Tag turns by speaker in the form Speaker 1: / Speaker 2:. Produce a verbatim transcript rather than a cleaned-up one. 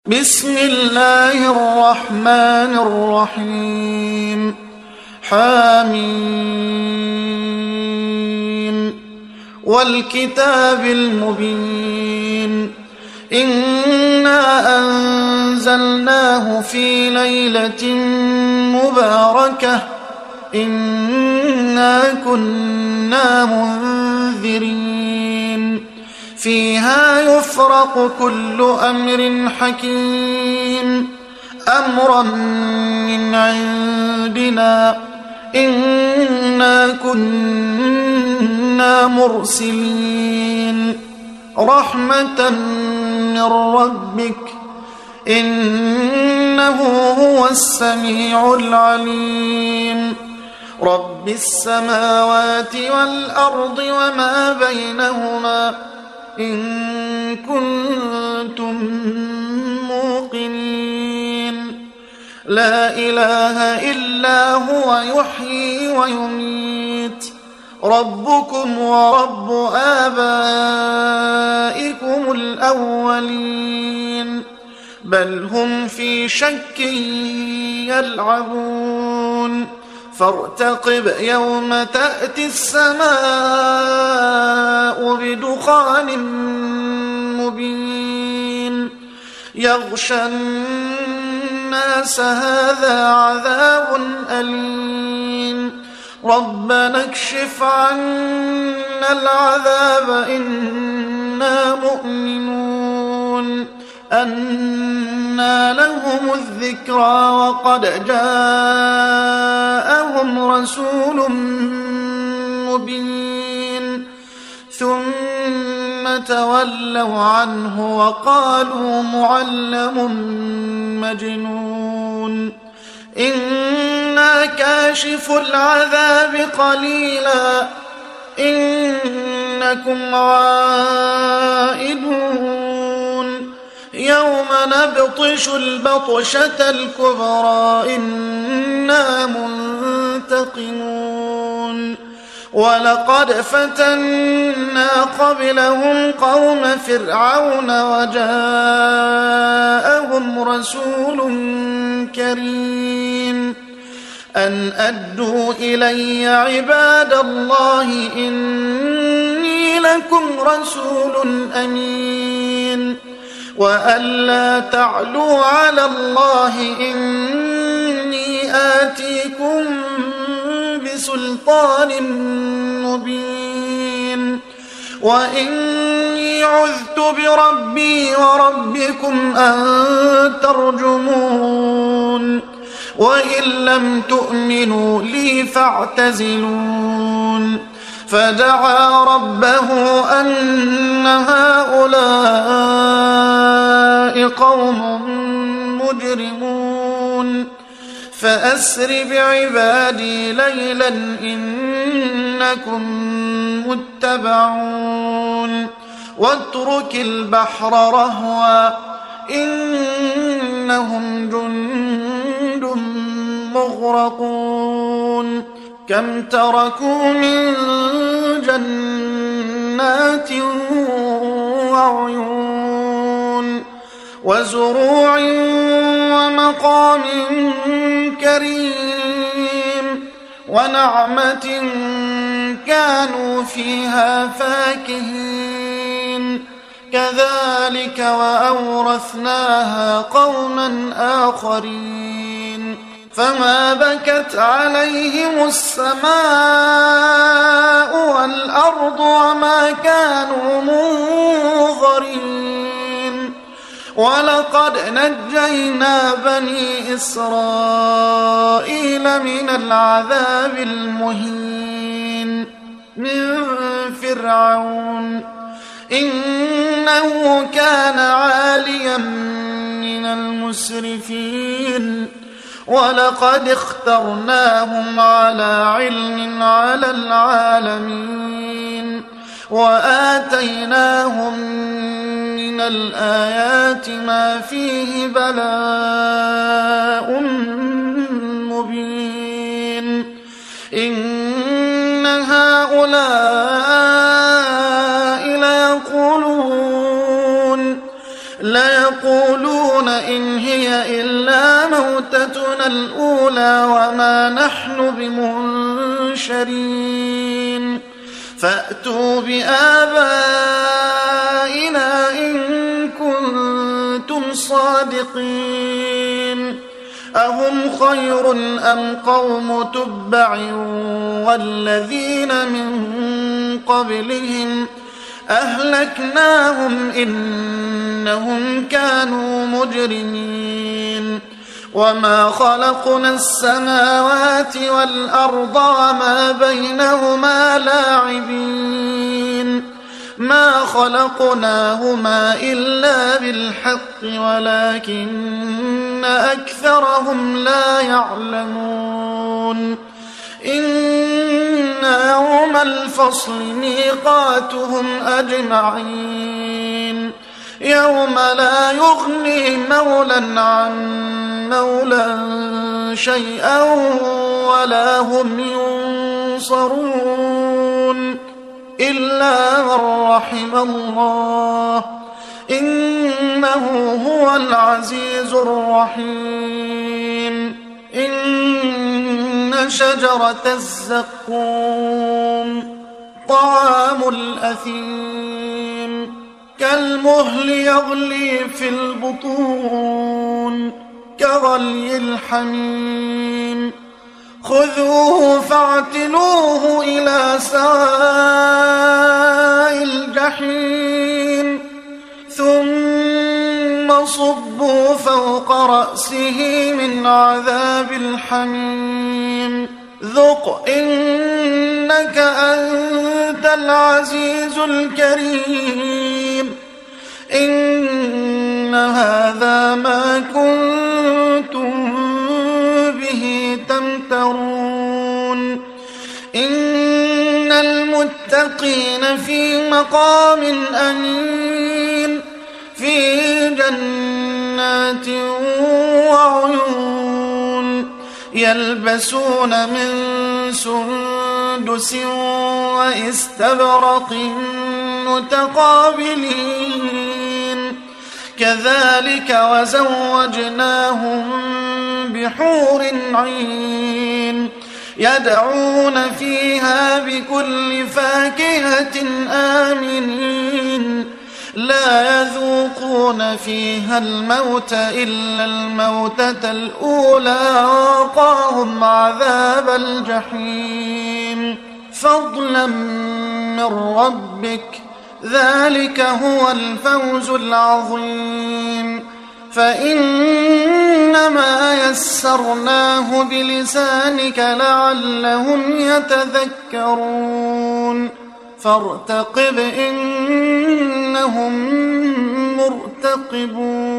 Speaker 1: بسم الله الرحمن الرحيم. حامين والكتاب المبين. إنا أنزلناه في ليلة مباركة إنا كنا منذرين فيها يفرق كل أمر حكيم أمرا من عندنا إنا كنا مرسلين رحمة من ربك إنه هو السميع العليم. رب السماوات والأرض وما بينهما إن كنتم موقنين لا إله إلا هو يحيي ويميت ربكم ورب آبائكم الأولين بل هم في شك يلعبون فارتقب يوم تأتي السماء بدخان مبين يغشى الناس هذا عذاب أليم ربنا اكشف عنا العذاب إنا مؤمنون أنى لهم الذكرى وقد جاءهم رسول مبين ثم تولوا عنه وقالوا معلم مجنون إنا كاشف العذاب قليلا إنكم عائدون يوم نبطش البطشة الكبرى إنا منتقمون ولقد فتنا قبلهم قوم فرعون وجاءهم رسول كريم أن أدوا إلي عباد الله إني لكم رسول أمين وأن لا تعلوا على الله إني آتيكم بسلطان مبين وإني عذت بربي وربكم أن ترجمون وإن لم تؤمنوا لي فاعتزلون فدعا ربه أن هؤلاء قوم مجرمون فأسر بعبادي ليلا إنكم متبعون واترك البحر رهوا إنهم جند مغرقون كم تركوا من جنات وعيون وزروع ومقام كريم ونعمة كانوا فيها فاكهين كذلك وأورثناها قوما آخرين فما بكت عليهم السماء والأرض وما كانوا منظرين ولقد نجينا بني إسرائيل من العذاب المهين من فرعون إنه كان عاليا من المسرفين ولقد اخترناهم على علم على العالمين وآتيناهم من الآيات ما فيه بلاء مبين إن هؤلاء ليقولون ليقولون إن هي إلا موتتنا الأولى وما نحن بمنشرين فأتوا بآبائنا إن كنتم صادقين أهم خير أم قوم تبع والذين من قبلهم أهلكناهم إنهم كانوا مجرمين وما خلقنا السماوات والأرض وما بينهما لاعبين ما خلقناهما إلا بالحق ولكن أكثرهم لا يعلمون إن يوم الفصل ميقاتهم أجمعين يوم لا يغني مولى عن مولى شيئا ولا هم ينصرون إلا من رحم الله إنه هو العزيز الرحيم إن شجرة الزقوم طعام الأثيم كالمهل يغلي في البطون كغلي الحميم خذوه فاعتلوه إلى سواء الجحيم ثم صبوا فوق رأسه من عذاب الحميم ذق إنك أنت العزيز الكريم إن هذا ما كنتم به تمترون إن المتقين في مقام أمين في جنات وعيون يلبسون من سندس واستبرق متقابلين كذلك وزوجناهم بحور عين يدعون فيها بكل فاكهة آمنين لا يذوقون فيها الموت إلا الموتة الأولى ووقاهم عذاب الجحيم فضلا من ربك ذلك هو الفوز العظيم فإنما يسرناه بلسانك لعلهم يتذكرون فارتقب إنهم مرتقبون